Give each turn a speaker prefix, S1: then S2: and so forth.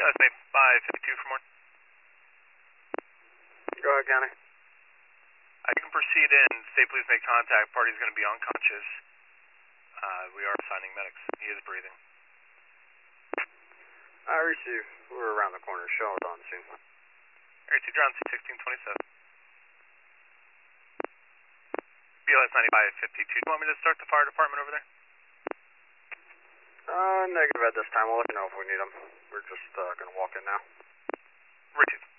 S1: BLS 552 for more.
S2: Go ahead, County.
S1: I can proceed in. State police make contact. Party's going to be unconscious. We are assigning medics. He is breathing.
S2: I receive. We're around the corner. Show us on the scene.
S1: Area 2 John C1627. BLS 9552. Do you want me to start the fire department over there?
S2: Negative at this time. We'll let you know if we need them. We're just going to walk in now.
S1: Richard.